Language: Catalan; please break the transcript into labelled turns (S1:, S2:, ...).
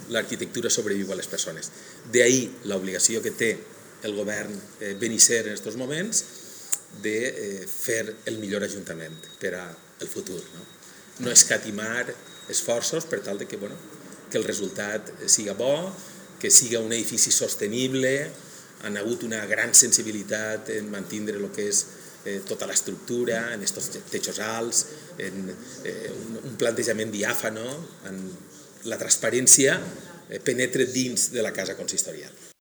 S1: l'arquitectura sobreviu a les persones. D'ahí l'obligació que té el govern benisser en aquests moments de fer el millor ajuntament per al futur. No escatimar esforços per tal que el resultat siga bo, que siga un edifici sostenible. Han hagut una gran sensibilitat en mantenir el que és tota l'estructura, en aquests techos alts, en un plantejament diàfano, en la transparència penetra dins de la casa consistorial.